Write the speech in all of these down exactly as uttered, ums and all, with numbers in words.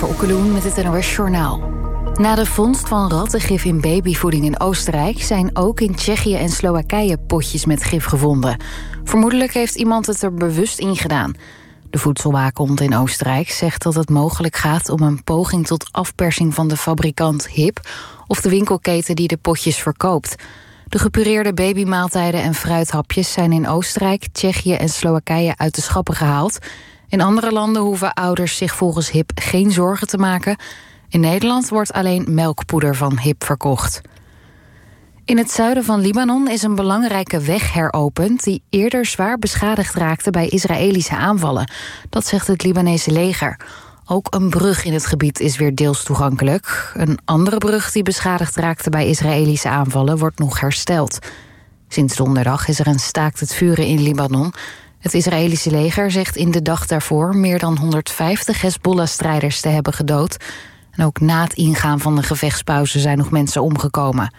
Jennifer Okkeloen met het N O S-journaal. Na de vondst van rattengif in babyvoeding in Oostenrijk zijn ook in Tsjechië en Slowakije potjes met gif gevonden. Vermoedelijk heeft iemand het er bewust in gedaan. De voedselwaakhond in Oostenrijk zegt dat het mogelijk gaat om een poging tot afpersing van de fabrikant Hip of de winkelketen die de potjes verkoopt. De gepureerde babymaaltijden en fruithapjes zijn in Oostenrijk, Tsjechië en Slowakije uit de schappen gehaald. In andere landen hoeven ouders zich volgens Hip geen zorgen te maken. In Nederland wordt alleen melkpoeder van Hip verkocht. In het zuiden van Libanon is een belangrijke weg heropend die eerder zwaar beschadigd raakte bij Israëlische aanvallen. Dat zegt het Libanese leger. Ook een brug in het gebied is weer deels toegankelijk. Een andere brug die beschadigd raakte bij Israëlische aanvallen wordt nog hersteld. Sinds donderdag is er een staakt het vuren in Libanon. Het Israëlische leger zegt in de dag daarvoor meer dan honderdvijftig Hezbollah-strijders te hebben gedood. En ook na het ingaan van de gevechtspauze zijn nog mensen omgekomen.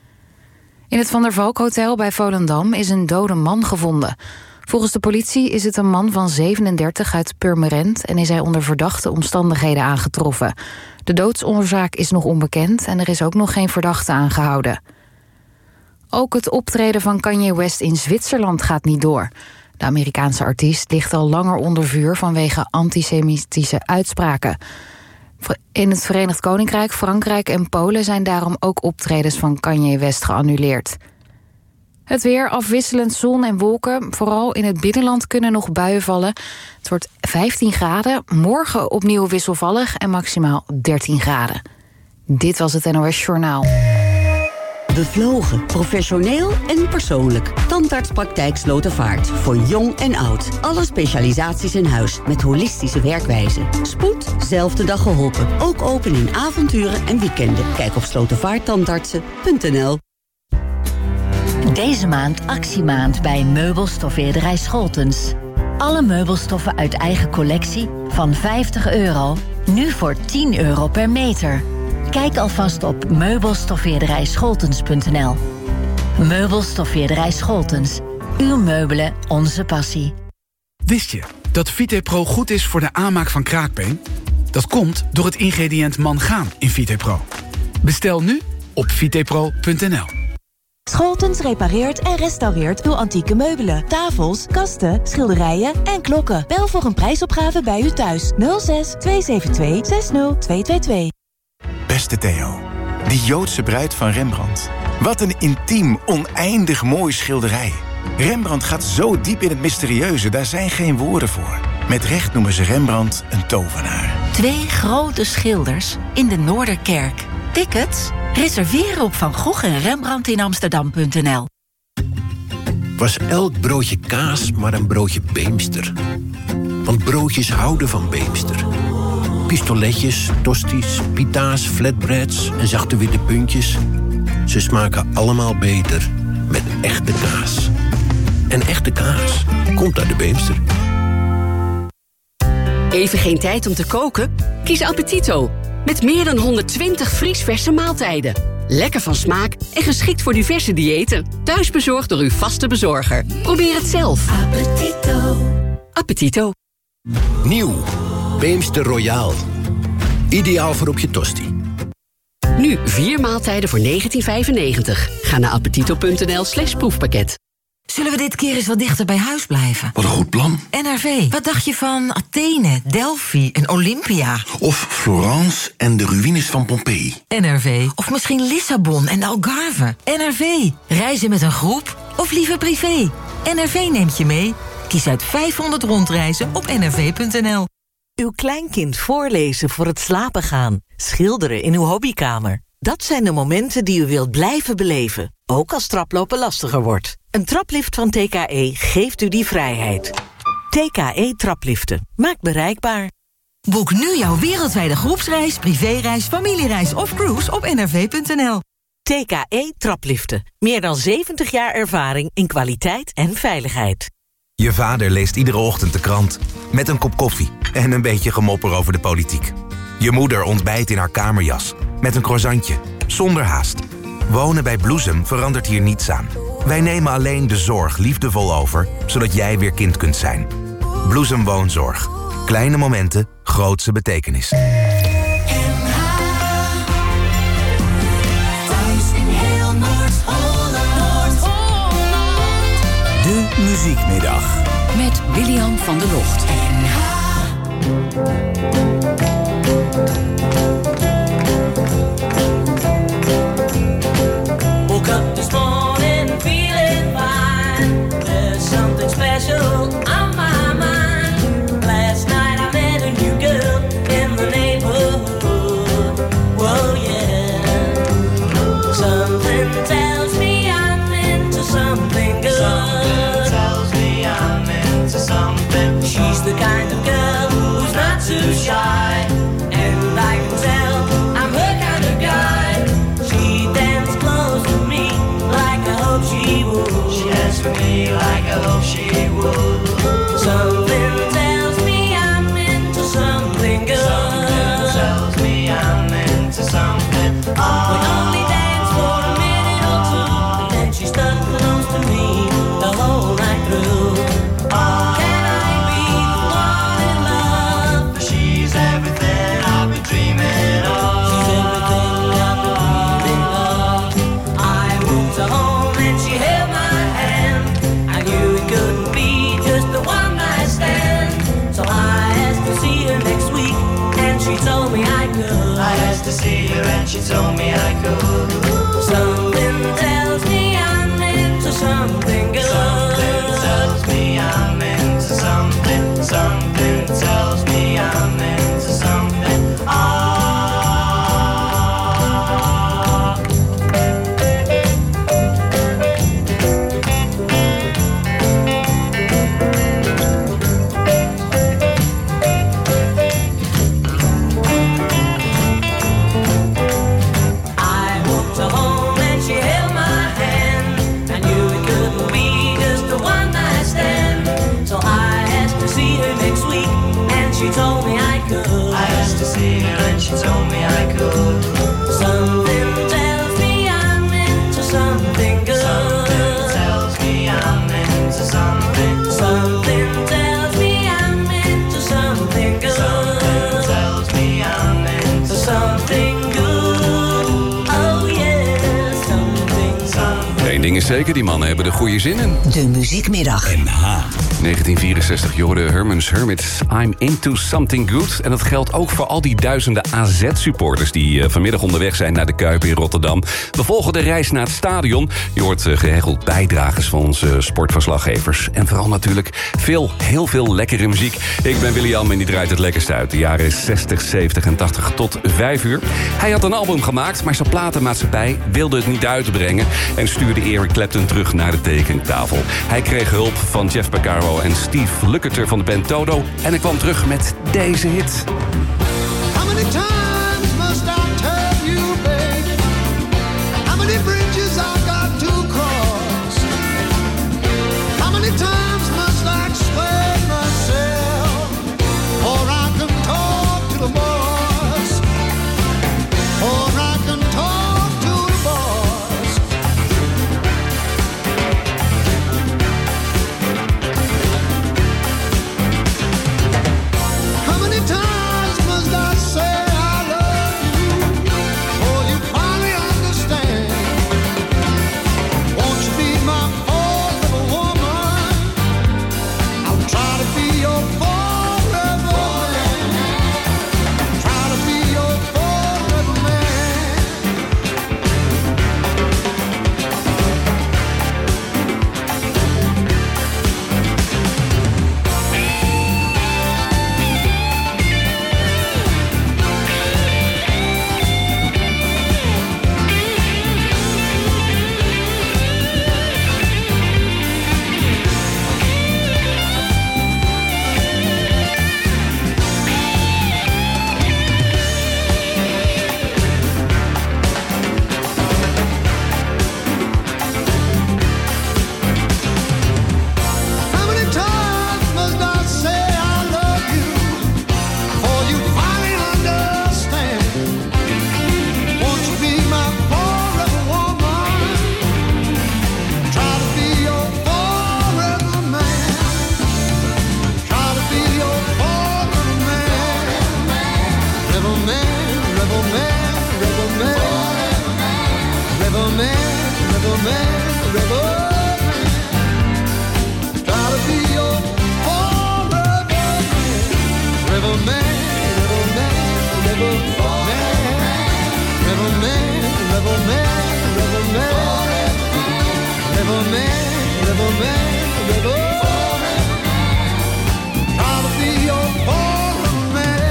In het Van der Valk Hotel bij Volendam is een dode man gevonden. Volgens de politie is het een man van zevenendertig uit Purmerend en is hij onder verdachte omstandigheden aangetroffen. De doodsoorzaak is nog onbekend en er is ook nog geen verdachte aangehouden. Ook het optreden van Kanye West in Zwitserland gaat niet door. De Amerikaanse artiest ligt al langer onder vuur vanwege antisemitische uitspraken. In het Verenigd Koninkrijk, Frankrijk en Polen zijn daarom ook optredens van Kanye West geannuleerd. Het weer, afwisselend zon en wolken. Vooral in het binnenland kunnen nog buien vallen. Het wordt vijftien graden, morgen opnieuw wisselvallig en maximaal dertien graden. Dit was het N O S-journaal. Bevlogen, professioneel en persoonlijk. Tandartspraktijk Slotervaart. Voor jong en oud. Alle specialisaties in huis met holistische werkwijze. Spoed, zelfde dag geholpen. Ook open in avonturen en weekenden. Kijk op slotervaarttandartsen punt n l. Deze maand actiemaand bij meubelstoffeerderij Scholtens. Alle meubelstoffen uit eigen collectie van vijftig euro. Nu voor tien euro per meter. Kijk alvast op meubelstoffeerderij scholtens punt n l. Meubelstoffeerderij Scholtens. Uw meubelen, onze passie. Wist je dat Vitepro goed is voor de aanmaak van kraakbeen? Dat komt door het ingrediënt mangaan in Vitepro. Bestel nu op vitepro punt n l. Scholtens repareert en restaureert uw antieke meubelen, tafels, kasten, schilderijen en klokken. Bel voor een prijsopgave bij u thuis. nul zes twee zeven twee zes nul twee twee twee. Beste Theo, die Joodse bruid van Rembrandt. Wat een intiem, oneindig mooi schilderij. Rembrandt gaat zo diep in het mysterieuze, daar zijn geen woorden voor. Met recht noemen ze Rembrandt een tovenaar. Twee grote schilders in de Noorderkerk. Tickets? Reserveren op Van Gogh en Rembrandt in Amsterdam punt n l. Was elk broodje kaas maar een broodje Beemster? Want broodjes houden van Beemster. Pistoletjes, tosties, pita's, flatbreads en zachte witte puntjes. Ze smaken allemaal beter met echte kaas. En echte kaas komt uit de Beemster. Even geen tijd om te koken? Kies Appetito. Met meer dan honderdtwintig vriesverse maaltijden. Lekker van smaak en geschikt voor diverse diëten. Thuisbezorgd door uw vaste bezorger. Probeer het zelf. Appetito. Appetito. Nieuw. Beemster Royaal. Ideaal voor op je tosti. Nu vier maaltijden voor negentien vijfennegentig. Ga naar appetito punt n l slash proefpakket. Zullen we dit keer eens wat dichter bij huis blijven? Wat een goed plan. N R V, wat dacht je van Athene, Delphi en Olympia? Of Florence en de ruïnes van Pompeii. N R V, of misschien Lissabon en de Algarve. N R V, reizen met een groep of liever privé? N R V neemt je mee. Kies uit vijfhonderd rondreizen op n r v punt n l. Uw kleinkind voorlezen voor het slapen gaan. Schilderen in uw hobbykamer. Dat zijn de momenten die u wilt blijven beleven. Ook als traplopen lastiger wordt. Een traplift van T K E geeft u die vrijheid. T K E Trapliften. Maakt bereikbaar. Boek nu jouw wereldwijde groepsreis, privéreis, familiereis of cruise op n r v punt n l. T K E Trapliften. Meer dan zeventig jaar ervaring in kwaliteit en veiligheid. Je vader leest iedere ochtend de krant. Met een kop koffie en een beetje gemopper over de politiek. Je moeder ontbijt in haar kamerjas. Met een croissantje. Zonder haast. Wonen bij Bloesem verandert hier niets aan. Wij nemen alleen de zorg liefdevol over, zodat jij weer kind kunt zijn. Bloesem Woonzorg. Kleine momenten, grootse betekenis. N H. Thuis in heel Noord-Holland. Noord-Holland. De Muziekmiddag. Met William van der Locht. N H. Woke up this morning feeling fine. There's something special on my mind. Last night I met a new girl in the neighborhood. Whoa, yeah. Something tells me I'm into something good. Something tells me I'm into something. She's the kind of girl who's not too shy, and I can tell I'm her kind of guy. She danced close to me like I hope she would. She danced for me like I hope she would. Something tells me I'm into something good. Something tells me I'm into something. Oh. We only danced for a minute or two, and then she stuck close to me the whole night through. Oh. Can I be the one in love? She's everything I've been dreaming of. She's everything I've been dreaming of. I moved her home and she held my hand. I knew it couldn't be just the one night stand. So I asked to see her next week, and she told me I could. I asked to see her and she told me I could. Something tells me I'm into something good. Something tells me I'm into something. Something tells me I'm into something. Ah. I walked her home and she held my hand. I knew it couldn't be just a one night stand. So I asked to see her next week, and she told me I could. I asked to see her and she told me I could. Something tells me I'm into something good. Something tells me I'm into something. Something tells me I'm into something good. Something tells me I'm into something good. Oh yeah, something, something. Eén ding is zeker, die mannen hebben er goede zin in. De Muziekmiddag. N H. negentien vierenzestig, je hoorde Herman's Hermits, I'm into something good. En dat geldt ook voor al die duizenden A Z-supporters... die uh, vanmiddag onderweg zijn naar de Kuip in Rotterdam. We volgen de reis naar het stadion. Je hoort uh, geregeld bijdragers van onze sportverslaggevers. En vooral natuurlijk veel, heel veel lekkere muziek. Ik ben William en die draait het lekkerst uit. De jaren zestig, zeventig en tachtig tot vijf uur. Hij had een album gemaakt, maar zijn platenmaatschappij wilde het niet uitbrengen... en stuurde Eric Clapton terug naar de tekenkentafel. Hij kreeg hulp van Jeff Beccaro en Steve Lukather van de band Toto. En ik kwam terug met deze hit. How many times must I tell you, baby? How many bridges I got to cross? How many times must I explain myself? Or I can talk to the boss. Or I can talk to the boss. How many times must I say I love you before you finally understand? Won't you be my forever woman? I'll try to be your forever man. Try to be your forever man. How many times must I say I love you before you finally understand? Won't you be my forever woman? Try to be your forever man. Try to be your forever man. Forever man. rebel man, rebel man, rebel man, rebel man, rebel man. Try to be your forever man, rebel man, rebel man, rebel man, rebel man, rebel man, rebel man, rebel man, rebel man, rebel man. Try to be your forever man.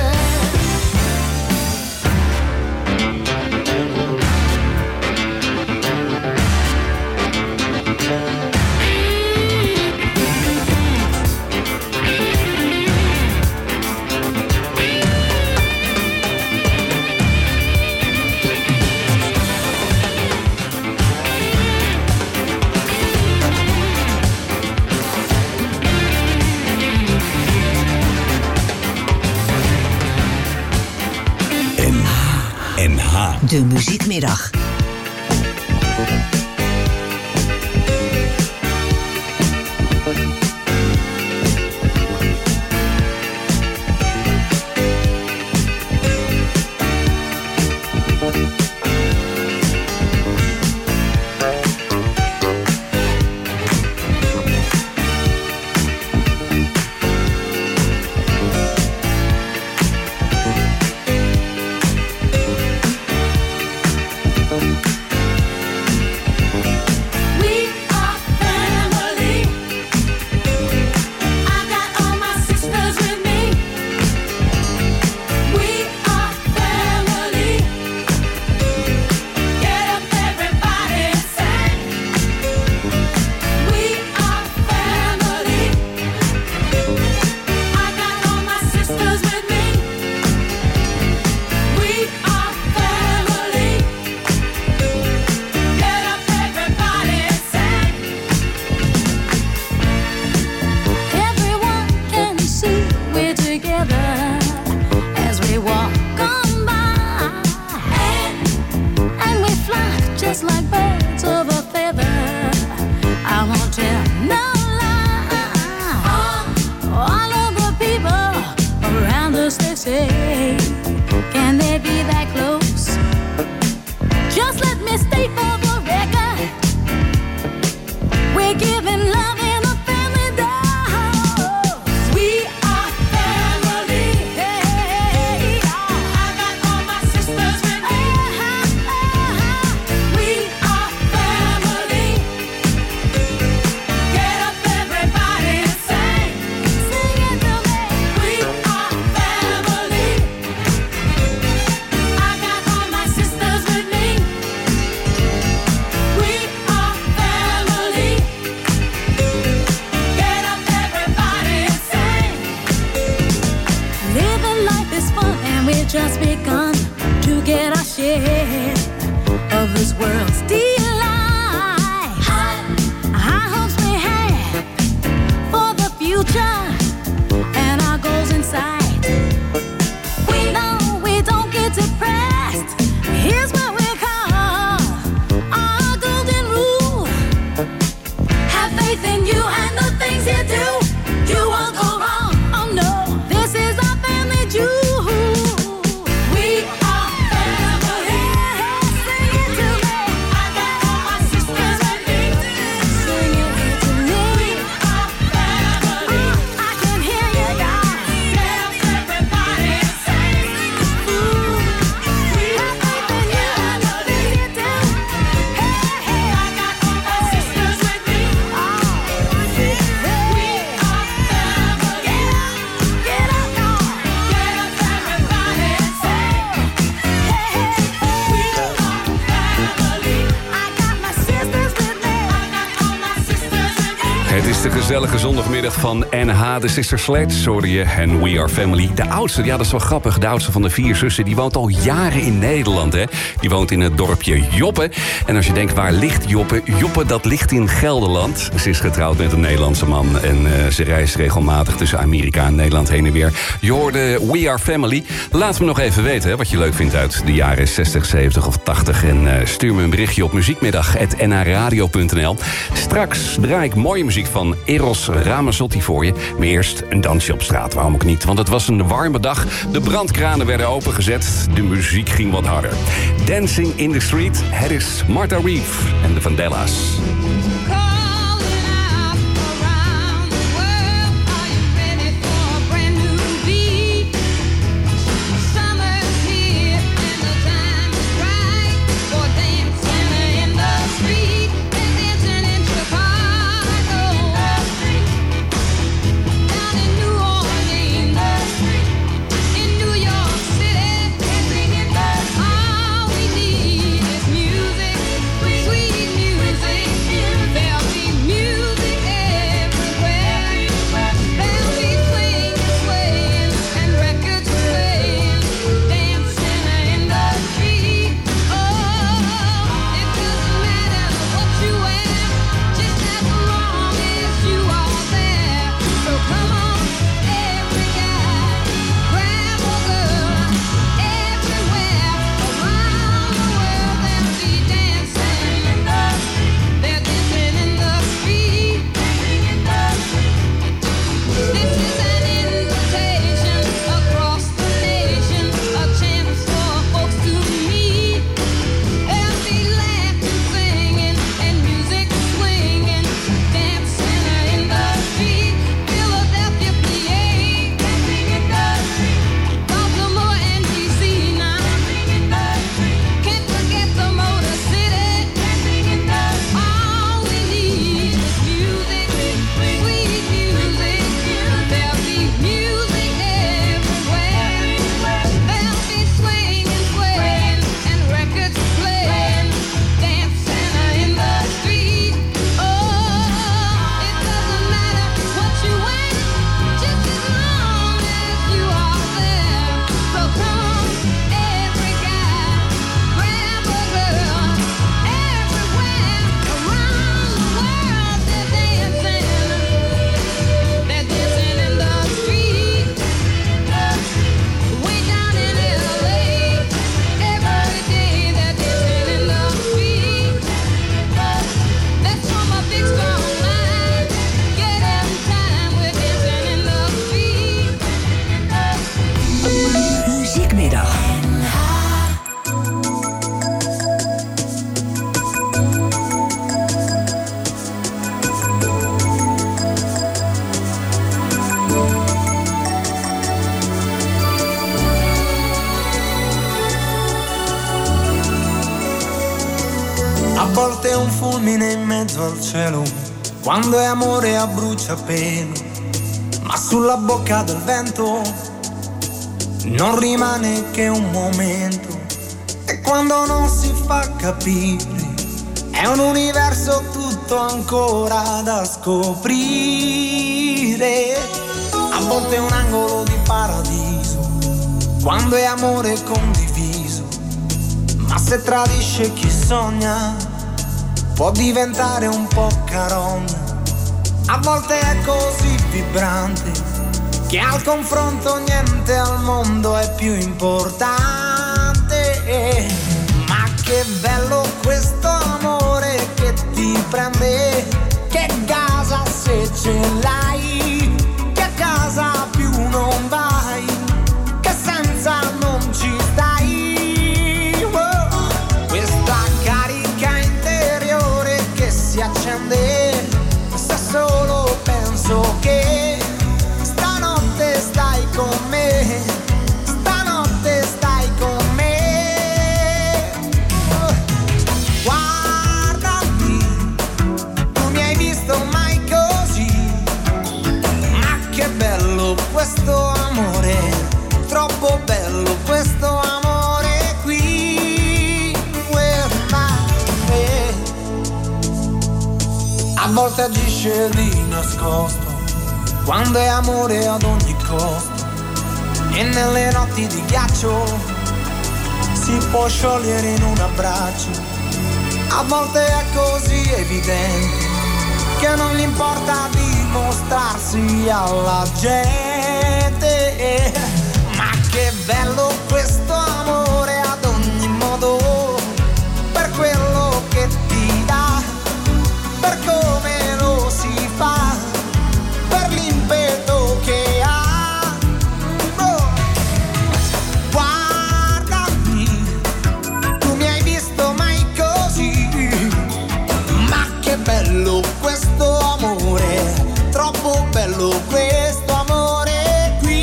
N H. De muziekmiddag. Gezellige zondagmiddag van N H, de Sister Sledge, hoorde je, en We Are Family. De oudste, ja, dat is wel grappig, de oudste van de vier zussen, die woont al jaren in Nederland, hè. Die woont in het dorpje Joppe. En als je denkt, waar ligt Joppe? Joppe, dat ligt in Gelderland. Ze is getrouwd met een Nederlandse man en uh, ze reist regelmatig tussen Amerika en Nederland heen en weer. Je hoorde We Are Family. Laat me nog even weten, hè, wat je leuk vindt uit de jaren zestig, zeventig of tachtig. En uh, stuur me een berichtje op muziekmiddag apenstaartje n h radio punt n l. Straks draai ik mooie muziek van van Eros Ramazzotti voor je. Maar eerst een dansje op straat, waarom ook niet? Want het was een warme dag, de brandkranen werden opengezet, de muziek ging wat harder. Dancing in the Street, het is Martha Reeve en de Vandellas. volte un fulmine in mezzo al cielo, quando è amore a bruciapelo, ma sulla bocca del vento non rimane che un momento. E quando non si fa capire, è un universo tutto ancora da scoprire. A volte è un angolo di paradiso, quando è amore condiviso, ma se tradisce chi sogna può diventare un po' carogna. A volte è così vibrante che al confronto niente al mondo è più importante. Ma che bello questo amore che ti prende, che gasa se ce l'hai, che a casa più non vai, che senza non ci stai. Oh, questa carica interiore che si accende se solo penso che stanotte stai con me, stanotte stai con me. Oh, guardami, non mi hai visto mai così, ma che bello questo amore, troppo bello questo amore qui. With me. A volte agisce di nascosto, quando è amore ad ogni costo, e nelle notti di ghiaccio si può sciogliere in un abbraccio. A volte è così evidente che non gli importa dimostrarsi alla gente. Ma che bello questo amore ad ogni modo, per quello che ti dà, per come lo si fa. bello questo amore qui.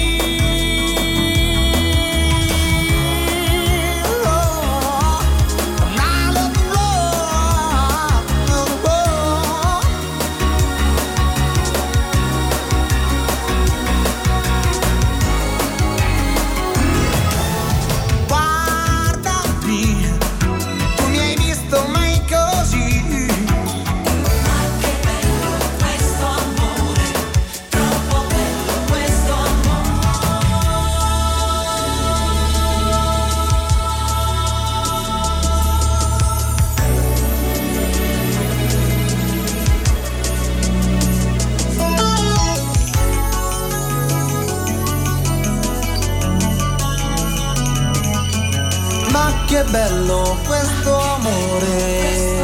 Oh, my love, oh, oh, oh. Guardami, tu mi hai visto mai così? Ma che bello questo amore.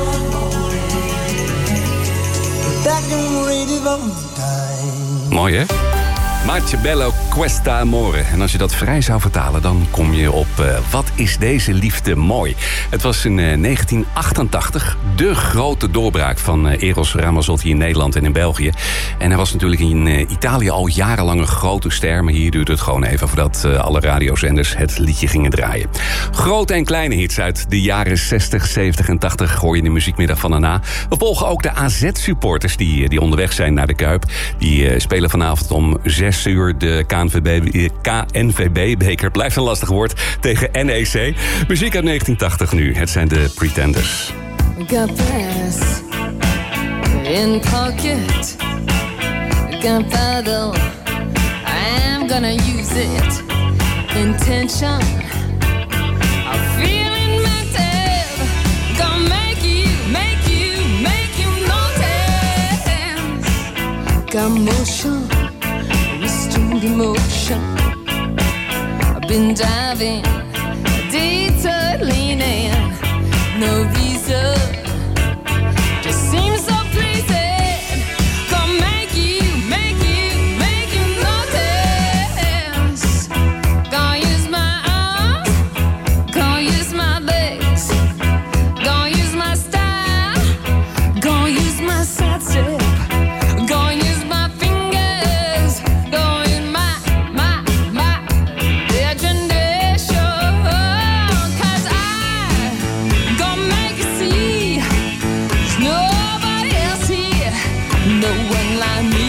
That can really time. Mooi, hè? Maatje Bello, Questa Amore. En als je dat vrij zou vertalen, dan kom je op uh, Wat is deze liefde mooi. Het was in uh, negentien achtentachtig de grote doorbraak van uh, Eros Ramazzotti in Nederland en in België. En hij was natuurlijk in uh, Italië al jarenlang een grote ster. Maar hier duurde het gewoon even voordat uh, alle radiozenders het liedje gingen draaien. Grote en kleine hits uit de jaren zestig, zeventig en tachtig hoor je in de muziekmiddag van daarna. We volgen ook de A Z-supporters die, die onderweg zijn naar de Kuip. Die uh, spelen vanavond om zes uur de K N V B-beker. Blijft een lastig woord tegen N E C. Muziek uit negentien tachtig nu. Het zijn de Pretenders. Got brass in pocket, gunpowder, I'm gonna use it. Intention, I'm feeling mental, gonna make you, make you, make you notice. Got motion, restrained emotion, I've been diving, detour leaning, no reason, just seems so pleasing. Gonna make you, make you, make you notice. Gonna use my arms, gonna use my legs, gonna use my style, gonna use my side step, gonna use my fingers, gonna use my, my, my imagination. Cause I gonna make you see there's nobody else here, no one like me.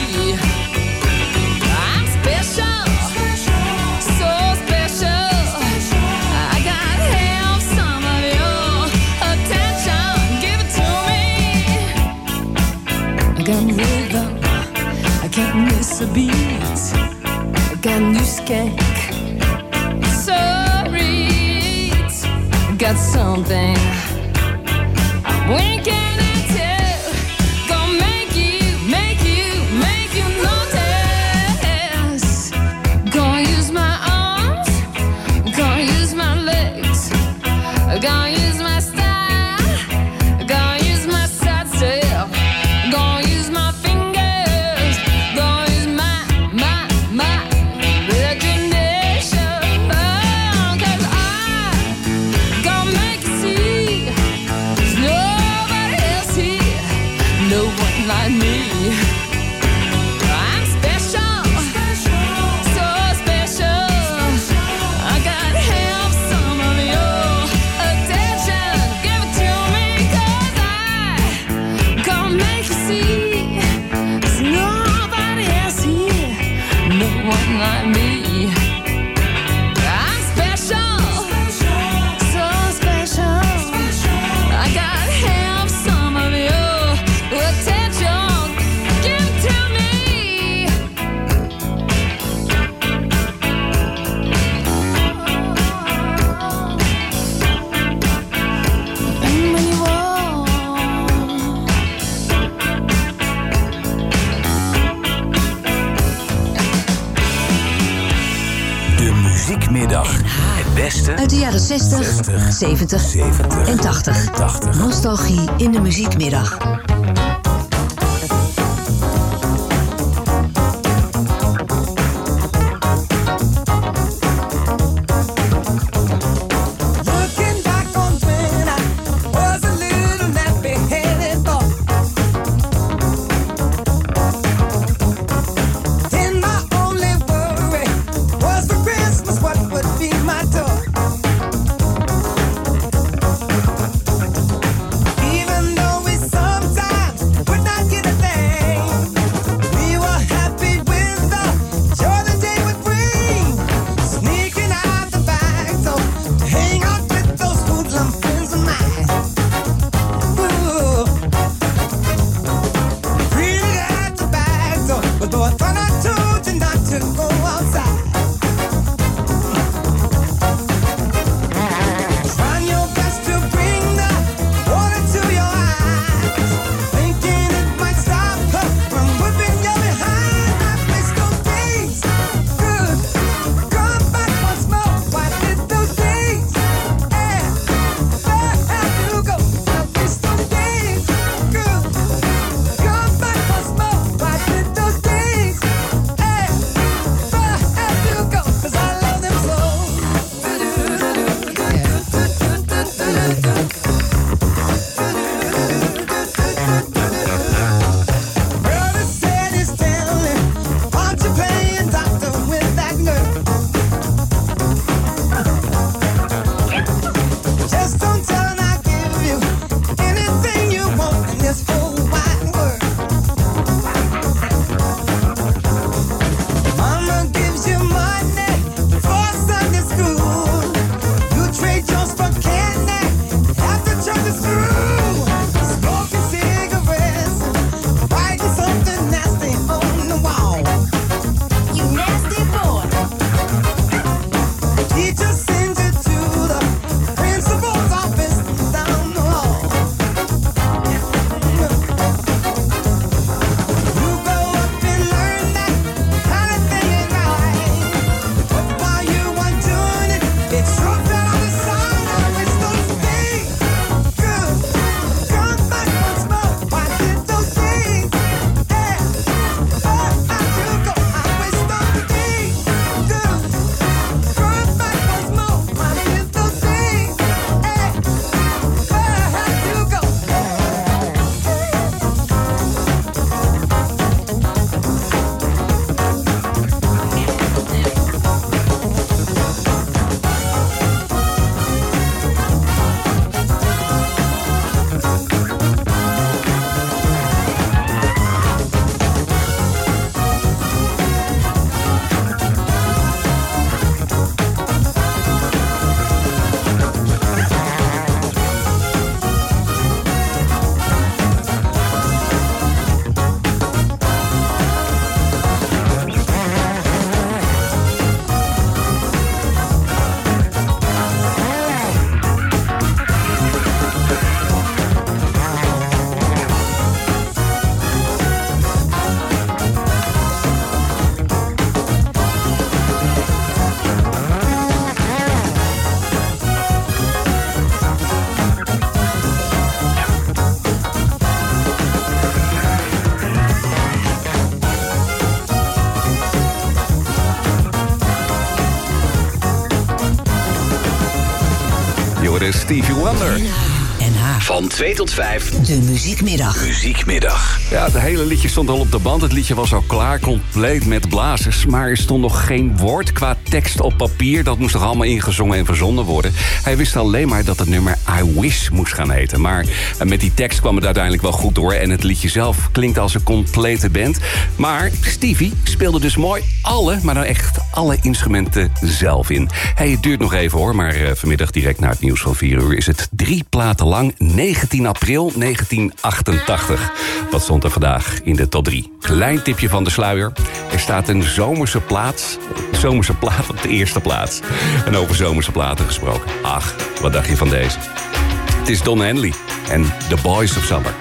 I'm special, so special. I gotta have some of your attention, give it to me. I got rhythm, I can't miss a beat. I got new skank, sorry, I got something I'm winking at you. Gonna make you, make you, make you notice. Gonna use my arms, gonna use my legs, gonna use my style, gonna use my side step, gonna use my fingers, gonna use my, my, my imagination. Cause I gonna make you see there's nobody else here, no one like me. I'm special, so special. I gotta have some of your attention, give it to me. Cause I gonna make you see there's nobody else here, no one like me. I'm special, so special. I gotta have some of your attention, give it to me. And when you walk, De muziekmiddag. Het beste Uit de jaren zestig, zestig, zeventig zeventig en tachtig. tachtig. Nostalgie in de muziekmiddag. Looking back on when I was a little nappy-headed boy, Je hoorde Stevie Wonder. En haar. Van twee tot vijf. De muziekmiddag. Muziekmiddag. Ja, het hele liedje stond al op de band. Het liedje was al klaar, compleet met blazers. Maar er stond nog geen woord qua tekst op papier. Dat moest toch allemaal ingezongen en verzonnen worden. Hij wist alleen maar dat het nummer I Wish moest gaan heten. Maar met die tekst kwam het uiteindelijk wel goed door. En het liedje zelf klinkt als een complete band. Maar Stevie speelde dus mooi alle, maar nou echt alle instrumenten zelf in. Hey, het duurt nog even hoor, maar uh, vanmiddag direct na het nieuws van vier uur... is het drie platen lang, negentien april negentien achtentachtig. Wat stond er vandaag in de top drie? Klein tipje van de sluier. Er staat een zomerse plaats, zomerse plaat op de eerste plaats. En over zomerse platen gesproken. Ach, wat dacht je van deze? Het is Don Henley en The Boys of Summer.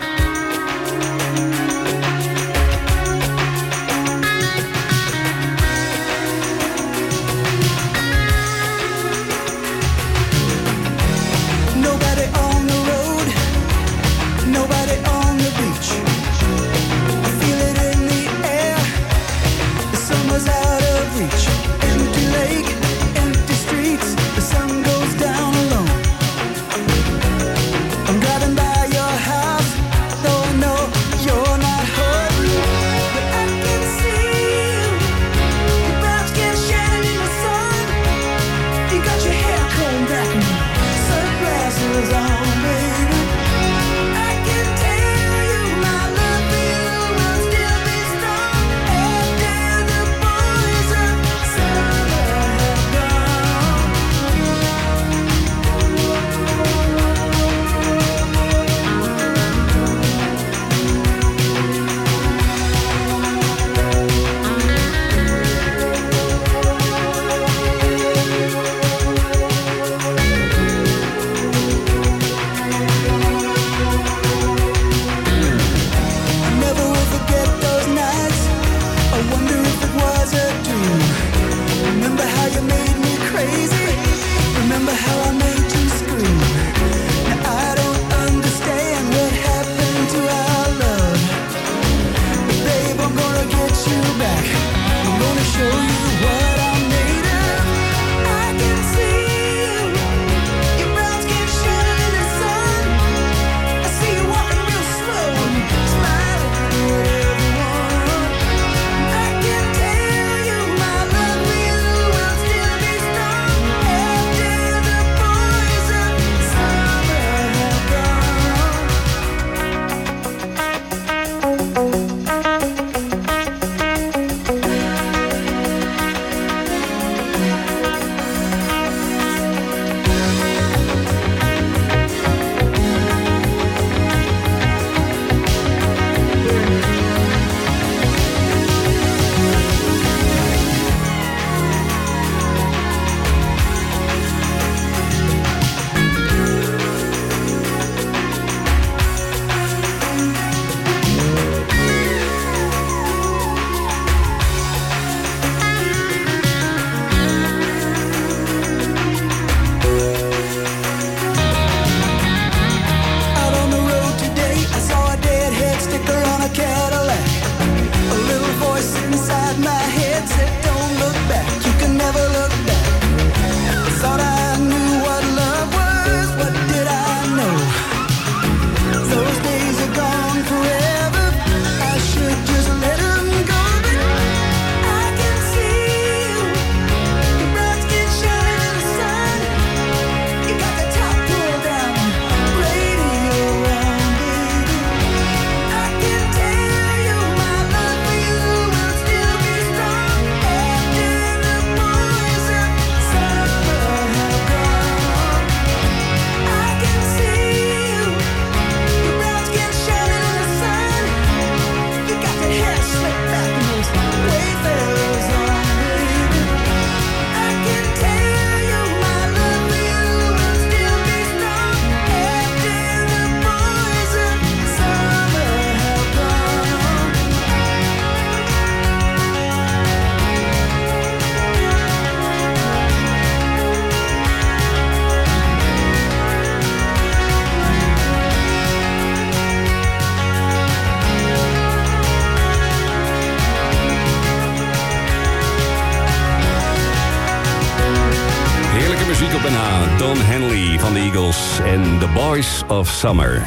van de Eagles en The Boys of Summer.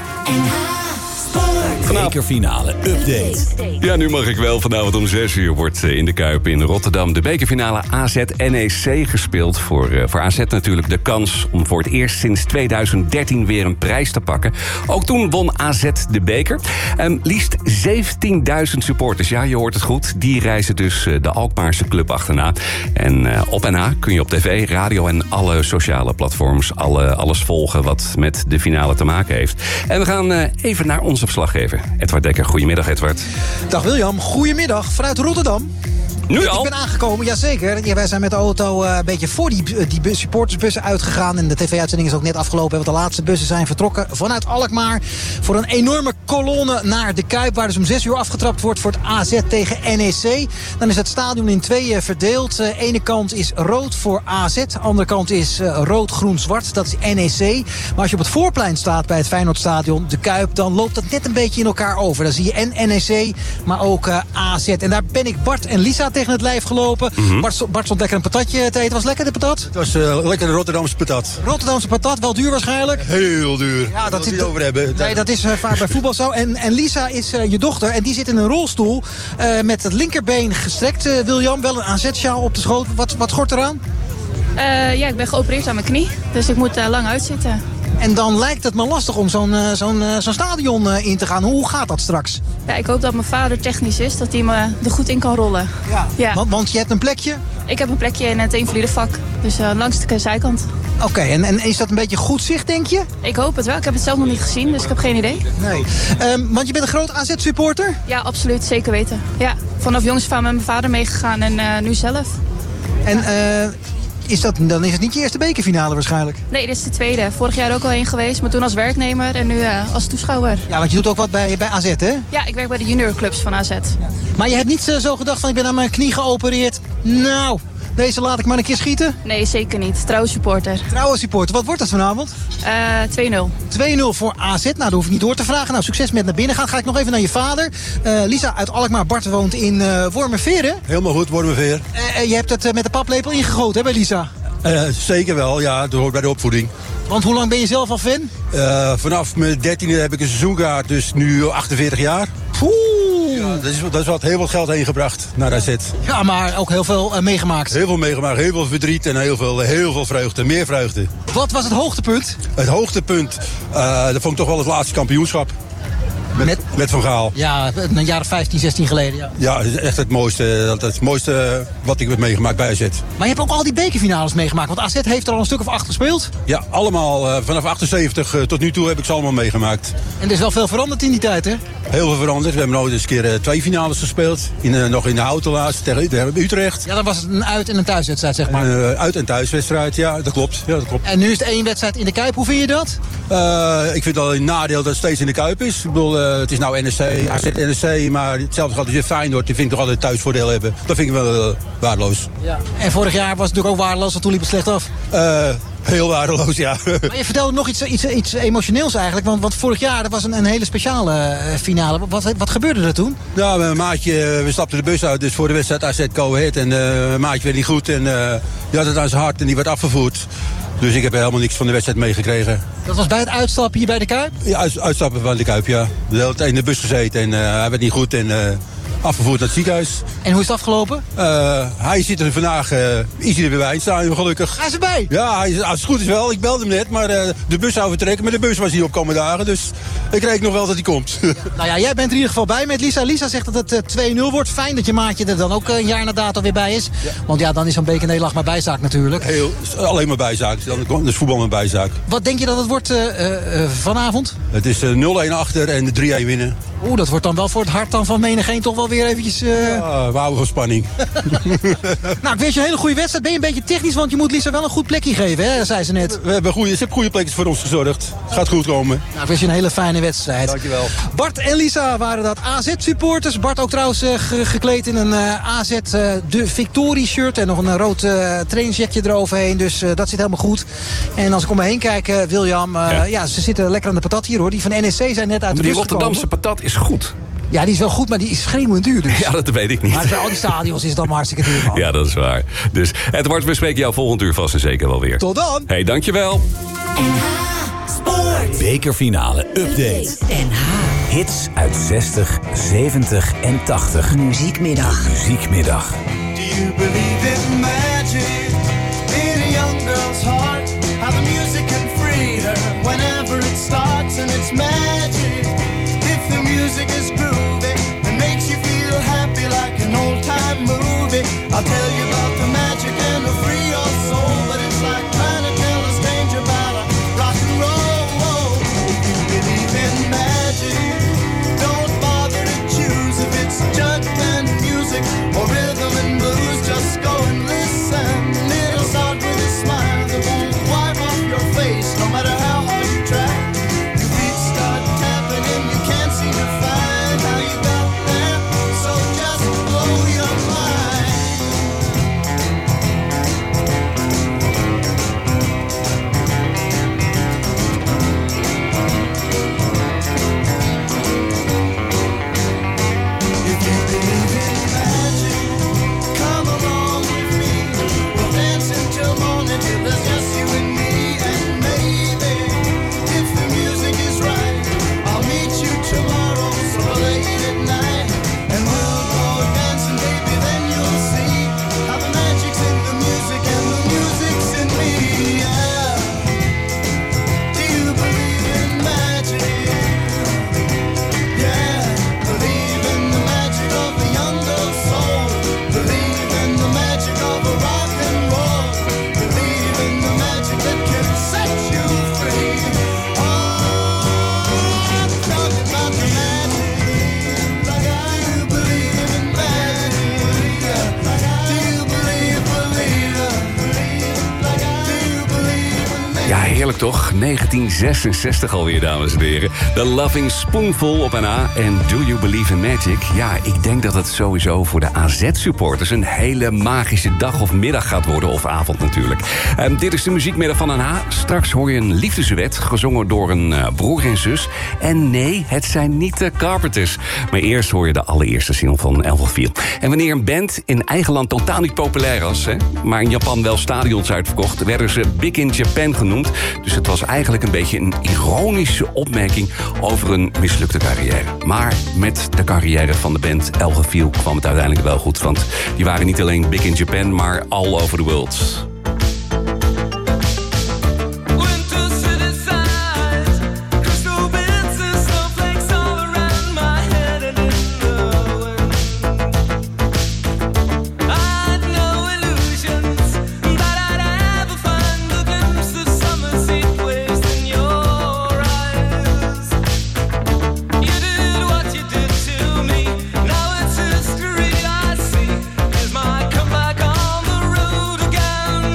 Bekerfinale update. Ja, nu mag ik wel. Vanavond om zes uur wordt in de Kuip in Rotterdam de bekerfinale A Z N E C gespeeld. Voor, uh, voor A Z natuurlijk de kans om voor het eerst sinds tweeduizend dertien weer een prijs te pakken. Ook toen won A Z de beker. Um, liefst zeventienduizend supporters, ja, je hoort het goed. Die reizen dus uh, de Alkmaarse club achterna. En uh, op en na kun je op tv, radio en alle sociale platforms alle, alles volgen wat met de finale te maken heeft. En we gaan uh, even naar onze verslaggever. Edward Dekker, goedemiddag Edward. Dag William, goedemiddag vanuit Rotterdam. Nu al? Ik ben aangekomen, jazeker. Ja, wij zijn met de auto uh, een beetje voor die, die bus, supportersbussen uitgegaan. En de tv-uitzending is ook net afgelopen. Want de laatste bussen zijn vertrokken vanuit Alkmaar. Voor een enorme kolonne naar de Kuip. Waar dus om zes uur afgetrapt wordt voor het A Z tegen N E C. Dan is het stadion in tweeën verdeeld. De uh, ene kant is rood voor A Z. De andere kant is uh, rood, groen, zwart. Dat is N E C. Maar als je op het voorplein staat bij het Feyenoordstadion, de Kuip, dan loopt dat net een beetje in elkaar over. Dan zie je en N E C, maar ook uh, A Z. En daar ben ik Bart en Lisa tegen het lijf gelopen. Mm-hmm. Bart, Bart stond lekker een patatje te eten. Was lekker de patat? Het was uh, lekker de Rotterdamse patat. Rotterdamse patat, wel duur waarschijnlijk? Heel duur. Ja, dat we het over hebben. Nee, dat is uh, vaak bij voetbal zo. En, en Lisa is uh, je dochter en die zit in een rolstoel uh, met het linkerbeen gestrekt. Uh, William, wel een A Z-sjaal op de schoot. Wat, wat schort eraan? Uh, ja, ik ben geopereerd aan mijn knie. Dus ik moet uh, lang uitzitten. En dan lijkt het me lastig om zo'n uh, zo'n uh, zo'n stadion uh, in te gaan. Hoe gaat dat straks? Ja, ik hoop dat mijn vader technisch is, dat hij me er goed in kan rollen. Ja, ja. Want, want je hebt een plekje? Ik heb een plekje in het invalide vak, dus uh, langs de zijkant. Oké, okay, en, en is dat een beetje goed zicht, denk je? Ik hoop het wel. Ik heb het zelf nog niet gezien, dus ik heb geen idee. Nee. Um, want je bent een groot A Z-supporter? Ja, absoluut. Zeker weten. Ja, vanaf jongs af aan met mijn vader meegegaan en uh, nu zelf. En... Uh, Is dat, dan is het niet je eerste bekerfinale waarschijnlijk? Nee, dit is de tweede. Vorig jaar ook al heen geweest, maar toen als werknemer en nu uh, als toeschouwer. Ja, want je doet ook wat bij, bij A Z, hè? Ja, ik werk bij de juniorclubs van A Z. Ja. Maar je hebt niet uh, zo gedacht van ik ben aan mijn knie geopereerd. Nou, deze laat ik maar een keer schieten? Nee, zeker niet. Trouwe supporter. Trouwe supporter. Wat wordt dat vanavond? Uh, twee nul. twee nul voor A Z. Nou, dat hoef ik niet door te vragen. Nou, succes met naar binnen gaan. Ga ik nog even naar je vader. Uh, Lisa uit Alkmaar. Bart woont in uh, Wormerveer, hè? Helemaal goed, Wormerveer. Uh, uh, je hebt het uh, met de paplepel ingegoten, hè, bij Lisa? Uh, zeker wel, ja, dat hoort bij de opvoeding. Want hoe lang ben je zelf al fan? Uh, vanaf mijn dertiende heb ik een seizoenkaart, dus nu achtenveertig jaar. Oeh! Ja, dat is, dat is wat heel veel geld heen gebracht naar A Z. Ja, maar ook heel veel uh, meegemaakt. Heel veel meegemaakt, heel veel verdriet en heel veel, heel veel vreugde, meer vreugde. Wat was het hoogtepunt? Het hoogtepunt, uh, dat vond ik toch wel het laatste kampioenschap. Met, met, met Van Gaal. Ja, een jaar of vijftien, zestien geleden. Ja, ja dat is echt het mooiste, dat het mooiste wat ik heb meegemaakt bij A Z. Maar je hebt ook al die bekerfinales meegemaakt. Want A Z heeft er al een stuk of acht gespeeld. Ja, allemaal. Uh, vanaf achtenzeventig uh, tot nu toe heb ik ze allemaal meegemaakt. En er is wel veel veranderd in die tijd, hè? Heel veel veranderd. We hebben nooit eens een keer uh, twee finales gespeeld. In, uh, nog in de Autolaas tegen, tegen Utrecht. Ja, dan was het een uit- en een thuiswedstrijd, zeg maar. Uh, uit- en thuiswedstrijd, ja, dat klopt. Ja, dat klopt. En nu is het één wedstrijd in de Kuip. Hoe vind je dat? Uh, ik vind het al een nadeel dat het steeds in de Kuip is. Ik bedoel, uh, het is nou N E C, A Z N E C, maar hetzelfde gaat als je Feyenoord. Die vind ik toch altijd thuisvoordeel hebben. Dat vind ik wel uh, waardeloos. Ja. En vorig jaar was het natuurlijk ook waardeloos, want toen liep het slecht af. Uh, Heel waardeloos, ja. Maar je vertelde nog iets, iets, iets emotioneels eigenlijk. Want, want vorig jaar dat was een, een hele speciale uh, finale. Wat, wat gebeurde er toen? Ja, mijn maatje, we stapten de bus uit dus voor de wedstrijd A Z Go Ahead. En uh, mijn maatje werd niet goed en uh, die had het aan zijn hart en die werd afgevoerd. Dus ik heb helemaal niks van de wedstrijd meegekregen. Dat was bij het uitstappen hier bij de Kuip? Ja, uit, uitstappen van de Kuip, ja. De hele tijd in de bus gezeten en uh, hij werd niet goed en... Uh, afgevoerd naar het ziekenhuis. En hoe is het afgelopen? Uh, hij zit er vandaag, uh, is hij er weer bij, staan we gelukkig. Hij is erbij? Ja, hij, als het goed is wel. Ik belde hem net, maar uh, de bus zou vertrekken. Maar de bus was niet op komende dagen, dus ik reik nog wel dat hij komt. Ja, nou ja, jij bent er in ieder geval bij met Lisa. Lisa zegt dat het uh, twee nul wordt. Fijn dat je maatje er dan ook uh, een jaar na dato weer bij is. Ja. Want ja, dan is zo'n bekernederlaag maar bijzaak natuurlijk. Heel, alleen maar bijzaak. Dan is voetbal maar bijzaak. Wat denk je dat het wordt uh, uh, vanavond? Het is uh, nul een achter en drie een winnen. Oeh, dat wordt dan wel voor het hart dan van menigeen toch wel weer eventjes... Uh... Ja, we houden van spanning. Nou, ik wens je een hele goede wedstrijd. Ben je een beetje technisch, want je moet Lisa wel een goed plekje geven, hè? zei ze net. We hebben goede, ze hebben goede plekjes voor ons gezorgd. Het gaat goed komen. Nou, ik wens je een hele fijne wedstrijd. Dankjewel. Bart en Lisa waren dat A Z-supporters. Bart ook trouwens uh, gekleed in een uh, A Z uh, de Victorie shirt en nog een uh, rood uh, trainingsjackje eroverheen. Dus uh, dat zit helemaal goed. En als ik om me heen kijk, uh, William, uh, ja. ja, ze zitten lekker aan de patat hier hoor. Die van N E C zijn net uit de bus gekomen. Die Rotterdamse patat is goed. Ja, die is wel goed, maar die is schreeuwend duur dus. Ja, dat weet ik niet. Maar bij al die stadions is het allemaal hartstikke duur, man. Ja, dat is waar. Dus Edward, we spreken jou volgend uur vast en zeker wel weer. Tot dan! Hey, dankjewel. N H Sport. Bekerfinale update. N H. Hits uit zestig, zeventig en tachtig. Muziekmiddag. Muziekmiddag. Do you believe in magic in a young girl's heart? How the music can free her whenever it starts, and it's magic. If the music is groovy and makes you feel happy like an old time movie, I'll tell you about the magic and it'll free your soul. But it's like trying to tell a stranger about a rock and roll. If you believe in magic, don't bother to choose if it's jug band music or rhythm and blues. Just go and listen. It'll start with a smile that won't wipe off your face, no matter how hard you try. Your feet start tapping and you can't seem to find how you got there. So just blow your mind. If you believe in magic, come along with me. We'll dance until morning till there's just you and me. And maybe, if the music is right, I'll meet you tomorrow so late at night. And we'll go dancing, baby, then you'll see how the magic's in the music and the music's in me. Yeah. Do you believe in magic? Yeah. Believe in the magic of a young girl's soul. Believe in the magic of a rock and roll. Believe in the magic that can set you free. Oh, I'm talking about the magic. Do you believe in magic? Do you believe, believe? Do you believe in magic? Ja, heerlijk toch? negentien zesenzestig alweer, dames en heren. The Loving Spoonful op N H en Do You Believe in Magic? Ja, ik denk dat het sowieso voor de A Z-supporters een hele magische dag of middag gaat worden, of avond natuurlijk. Um, dit is de muziekmiddag van N H. Straks hoor je een liefdesduet, gezongen door een uh, broer en zus. En nee, het zijn niet de Carpenters. Maar eerst hoor je de allereerste single van Elverfield. En wanneer een band in eigen land totaal niet populair was, hè, maar in Japan wel stadions uitverkocht, werden ze Big in Japan genoemd. Dus het was eigenlijk een beetje een ironische opmerking over een mislukte carrière. Maar met de carrière van de band Elverfield kwam het uiteindelijk wel goed. Want die waren niet alleen big in Japan, maar all over the world. Come back on the road again.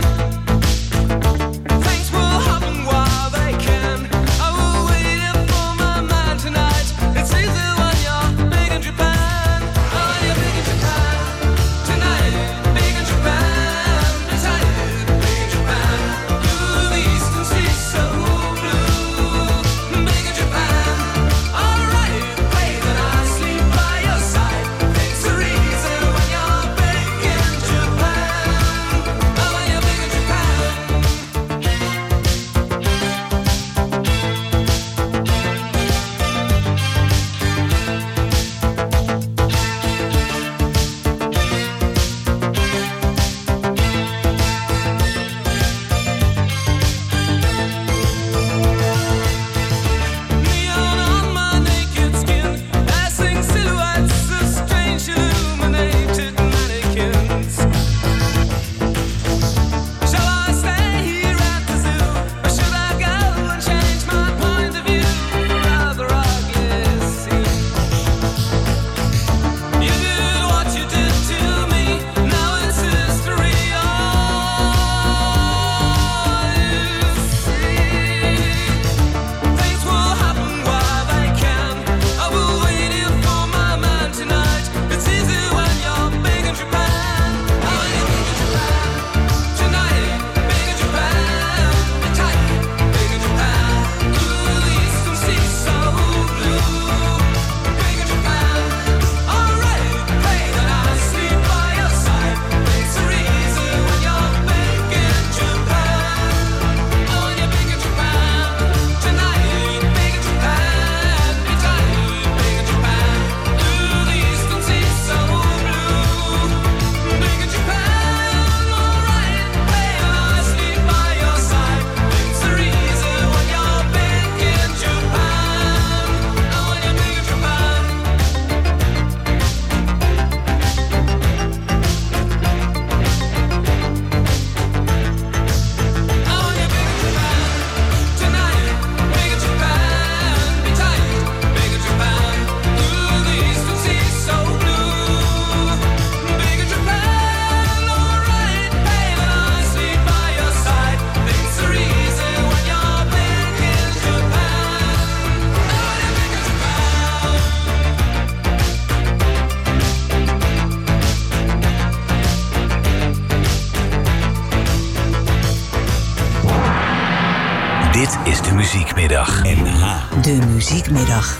Muziekmiddag. N H. De Muziekmiddag.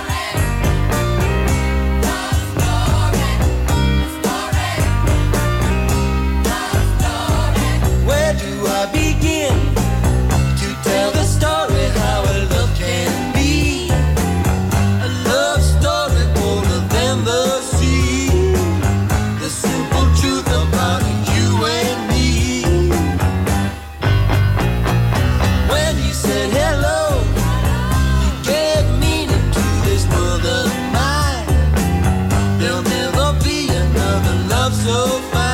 Where do I begin to tell the story how a love can be? A love story older than the sea. The simple truth about you and me. When you said hello, you gave meaning to this world of mine. There'll never be another love so fine.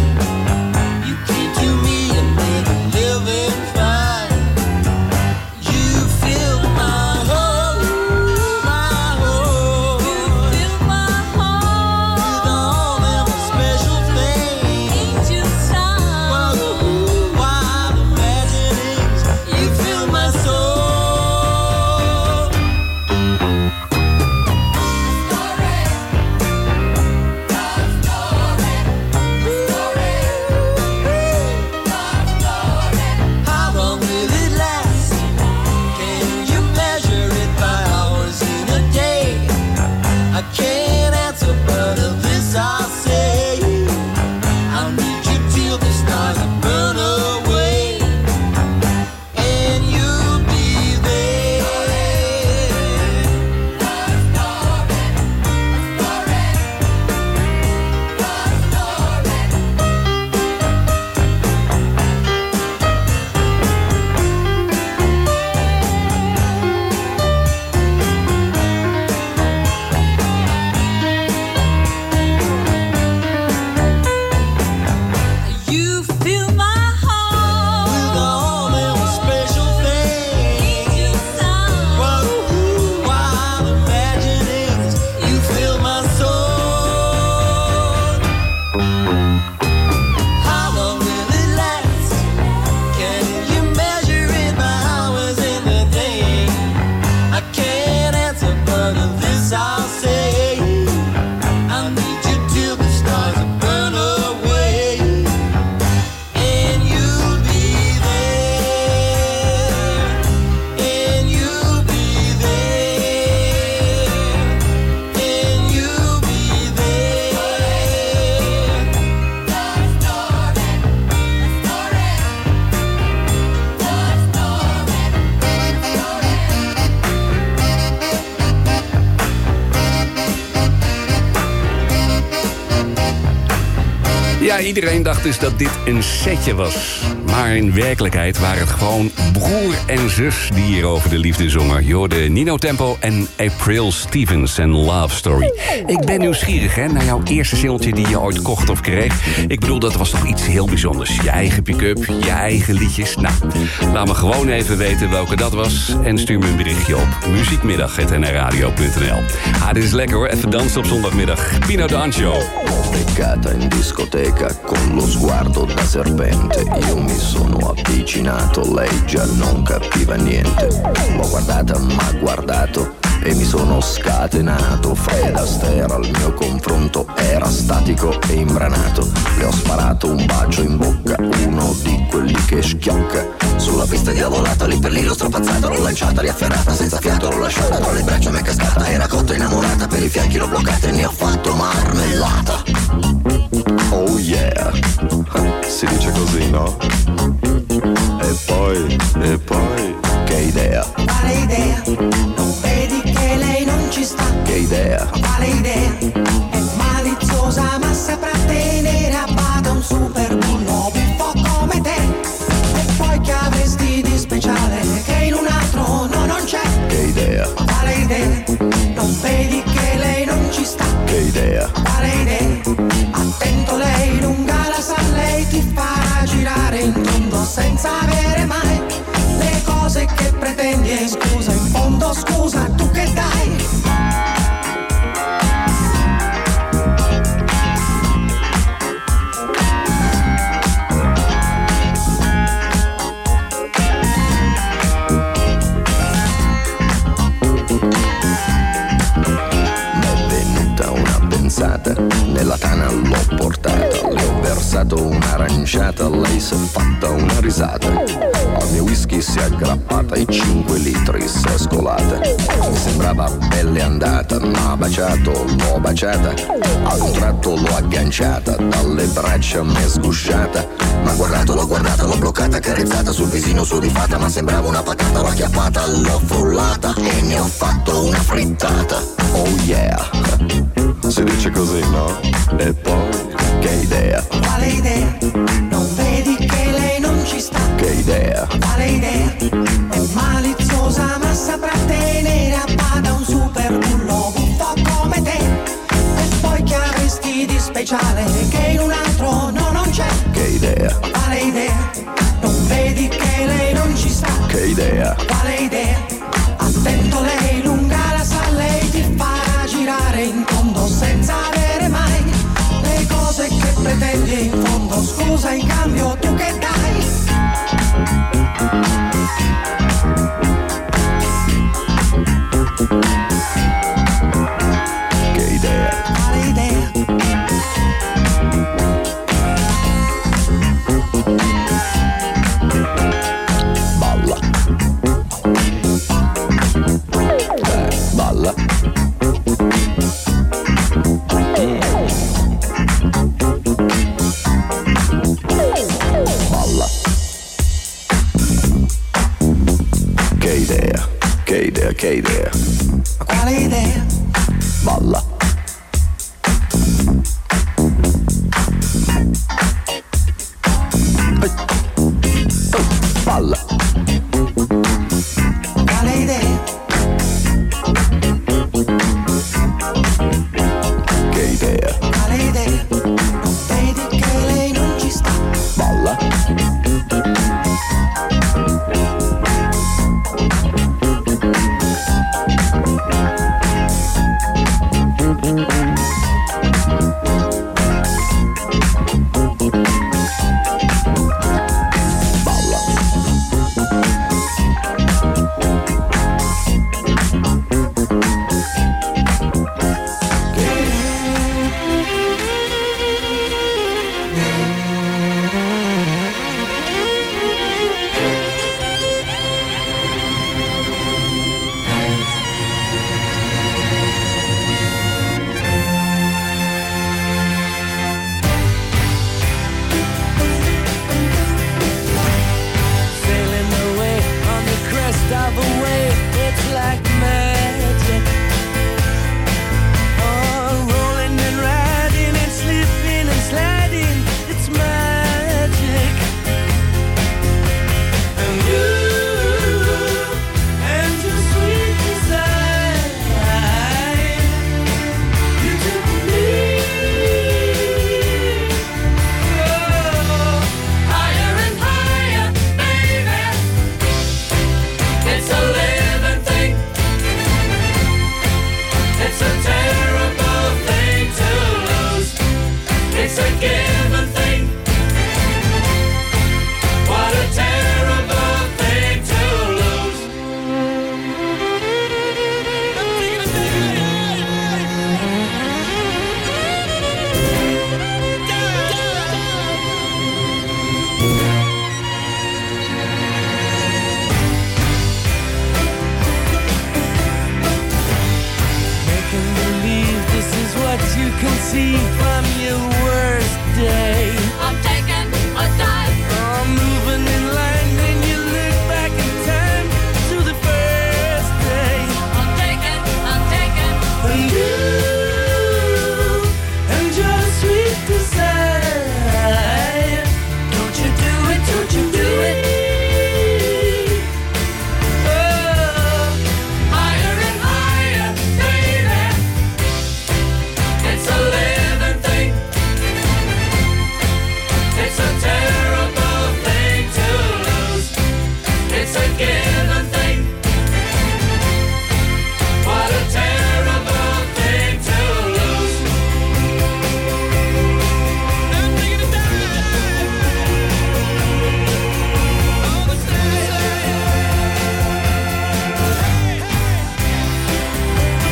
Ja, iedereen dacht dus dat dit een setje was. Maar in werkelijkheid waren het gewoon broer en zus die hier over de liefde zongen. Je hoorde Nino Tempo en April Stevens en Love Story. Ik ben nieuwsgierig hè, naar jouw eerste singeltje die je ooit kocht of kreeg. Ik bedoel, dat was toch iets heel bijzonders. Je eigen pick-up, je eigen liedjes. Nou, laat me gewoon even weten welke dat was. En stuur me een berichtje op muziekmiddag punt n r radio punt n l. Ah, dit is lekker hoor, even dansen op zondagmiddag. Pino D'Angio. Beccata in discoteca con lo sguardo da serpente. Io mi sono avvicinato, lei già non capiva niente. L'ho guardata, m'ha guardato e mi sono scatenato. Fred Astaire al mio confronto era statico e imbranato. Le ho sparato un bacio in bocca, uno di quelli che schiocca. Sulla pista diavolata, lì per lì l'ho strapazzata, l'ho lanciata, riafferrata, senza fiato l'ho lasciata. Tra le braccia m'è cascata, era cotta innamorata, per i fianchi l'ho bloccata e ne ho fatto marmellata. Oh yeah, si dice così, no? E poi, e poi, che idea? Quale idea? Non vedi che lei non ci sta? Che idea? Quale idea? È maliziosa ma saprà tenere a bada un super bullo buffo come te. E poi che avresti di speciale che in un altro no non c'è? Che idea? Quale idea? Non vedi che lei non ci sta? Che idea? Quale idea? Attento, lei lunga la sa, lei ti farà girare in tondo senza avere mai le cose che pretendi. E scusa, in fondo scusa, tu che dai? Nella tana l'ho portata, le ho versato versato un'aranciata, lei si è fatta una risata. Al mio whisky si è aggrappata e cinque litri si è scolata. Mi sembrava pelle andata, ma baciato, l'ho baciata. Ad un tratto l'ho agganciata, dalle braccia mi è sgusciata. Ma guardato, l'ho guardata, l'ho bloccata, carezzata sul visino sudifata. Ma sembrava una patata, l'ho acchiappata, l'ho frullata e ne ho fatto una frittata. Oh yeah, si dice così, no? E poi, che idea? Quale idea? Non vedi che lei non ci sta? Che idea? Quale idea? È maliziosa ma saprà tenere a bada un super bullo buffo come te. E poi che avresti di speciale che in un altro no non c'è? Che idea? Quale idea? Non vedi che lei non ci sta? Che idea? Quale idea? Attento, lei lunga la sa, lei ti farà girare in tondo senza avere mai le cose che pretendi in fondo. Scusa, in cambio tu che dai? Che idea? Quale idea? Balla. Eh, balla. Balla. Che idea? Che idea? Che idea? Ma quale idea? Balla. Balla. Quale idea? Che idea? Quale idea? Non vedi che lei non ci sta? Balla.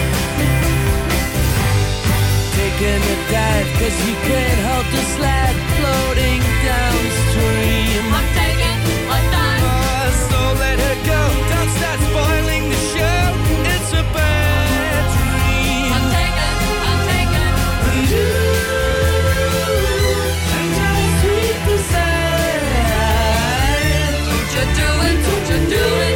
Cause you can't hold the sled floating downstream. I'm taking my time. Oh, so let her go. Don't start spoiling the show. It's a bad dream. I'm taking, I'm taking. And you, and your sweet desire. Don't you do it, don't you do it.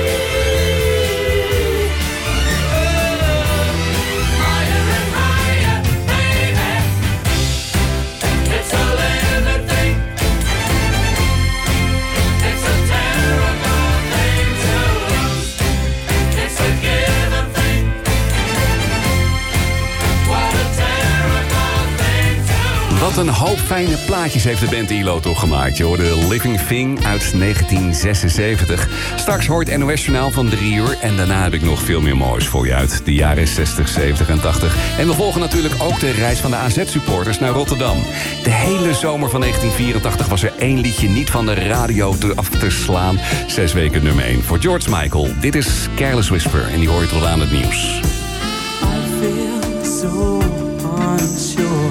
Wat een hoop fijne plaatjes heeft de band I L O toch gemaakt. Je hoorde Living Thing uit negentien zesenzeventig. Straks hoort N O S-journaal van drie uur. En daarna heb ik nog veel meer moois voor je uit de jaren zestig, zeventig en tachtig. En we volgen natuurlijk ook de reis van de A Z-supporters naar Rotterdam. De hele zomer van negentien vierentachtig was er één liedje niet van de radio te af te slaan. Zes weken nummer één voor George Michael. Dit is Careless Whisper en die hoor je tot aan het nieuws. I feel so unsure.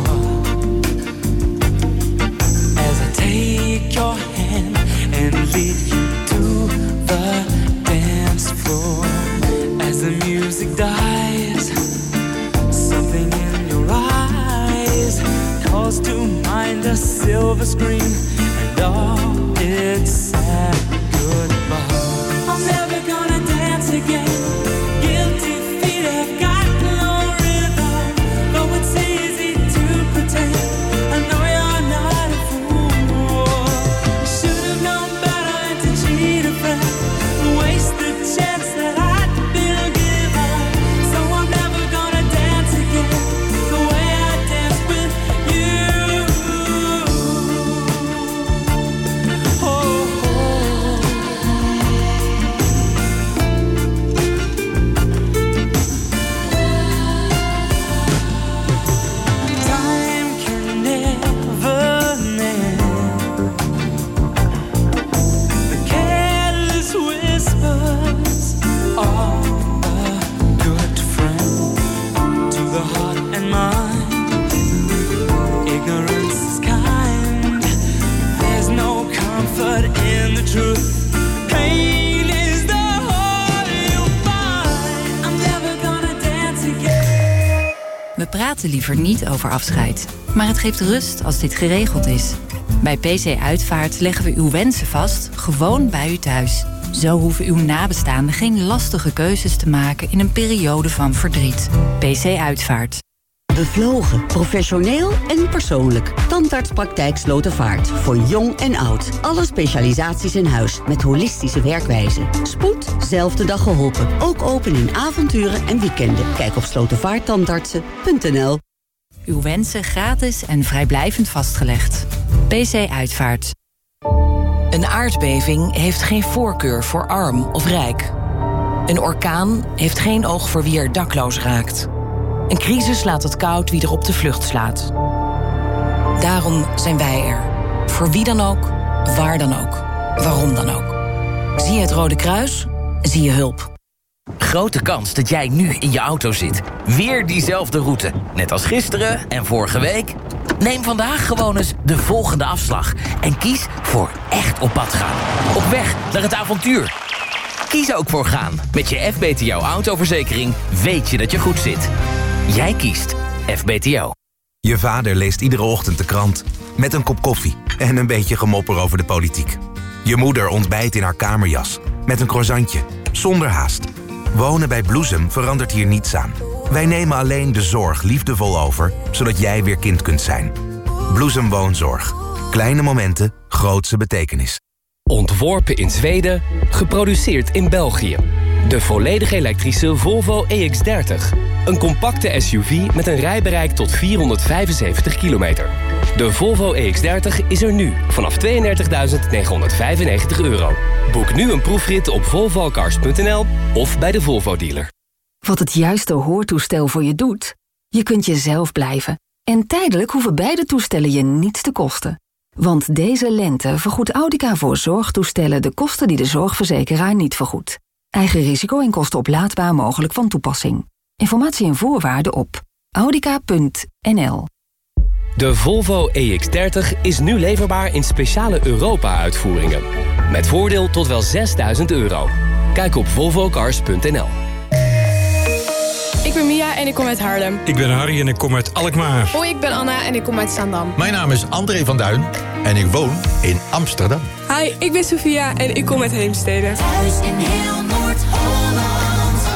Take your hand and lead you to the dance floor. As the music dies, something in your eyes calls to mind a silver screen and all its sad goodbye. I'm never gonna dance again. Guilty feet have got no rhythm, though it's easy to pretend. I know you're not a fool. Should have known better to cheat a friend, waste the chance that I'd been given. So I'm never gonna dance again the way I danced with you. Oh, oh. Time can never mend the careless whispers of a good friend to the heart and mind. Ignorance is kind. There's no comfort in the truth. Pain is the whole you'll find. I'm never gonna dance again. We praten liever niet over afscheid, maar het geeft rust als dit geregeld is. Bij P C Uitvaart leggen we uw wensen vast, gewoon bij u thuis. Zo hoeven uw nabestaanden geen lastige keuzes te maken in een periode van verdriet. P C Uitvaart. Bevlogen, professioneel en persoonlijk. Tandartspraktijk Slotervaart. Voor jong en oud. Alle specialisaties in huis. Met holistische werkwijze. Spoed, zelfde dag geholpen. Ook open in avonturen en weekenden. Kijk op slotervaarttandartsen punt n l. Uw wensen gratis en vrijblijvend vastgelegd. P C Uitvaart. Een aardbeving heeft geen voorkeur voor arm of rijk. Een orkaan heeft geen oog voor wie er dakloos raakt. Een crisis laat het koud wie er op de vlucht slaat. Daarom zijn wij er. Voor wie dan ook, waar dan ook, waarom dan ook. Zie je het Rode Kruis? Zie je hulp. Grote kans dat jij nu in je auto zit. Weer diezelfde route. Net als gisteren en vorige week. Neem vandaag gewoon eens de volgende afslag. En kies voor echt op pad gaan. Op weg naar het avontuur. Kies ook voor gaan. Met je F B T O autoverzekering weet je dat je goed zit. Jij kiest F B T O. Je vader leest iedere ochtend de krant. Met een kop koffie en een beetje gemopper over de politiek. Je moeder ontbijt in haar kamerjas. Met een croissantje. Zonder haast. Wonen bij Bloesem verandert hier niets aan. Wij nemen alleen de zorg liefdevol over, zodat jij weer kind kunt zijn. Bloesem Woonzorg. Kleine momenten, grootse betekenis. Ontworpen in Zweden, geproduceerd in België. De volledig elektrische Volvo E X dertig. Een compacte S U V met een rijbereik tot vierhonderdvijfenzeventig kilometer. De Volvo E X dertig is er nu vanaf tweeëndertigduizend negenhonderdvijfennegentig euro. Boek nu een proefrit op volvocars punt n l of bij de Volvo dealer. Wat het juiste hoortoestel voor je doet? Je kunt jezelf blijven. En tijdelijk hoeven beide toestellen je niets te kosten. Want deze lente vergoedt Audica voor zorgtoestellen de kosten die de zorgverzekeraar niet vergoedt. Eigen risico en kosten oplaadbaar mogelijk van toepassing. Informatie en voorwaarden op audica punt n l. De Volvo E X dertig is nu leverbaar in speciale Europa-uitvoeringen. Met voordeel tot wel zesduizend euro. Kijk op volvo cars punt n l. Ik ben Mia en ik kom uit Haarlem. Ik ben Harry en ik kom uit Alkmaar. Hoi, ik ben Anna en ik kom uit Zaandam. Mijn naam is André van Duin en ik woon in Amsterdam. Hi, ik ben Sophia en ik kom uit Heemstede. Thuis in heel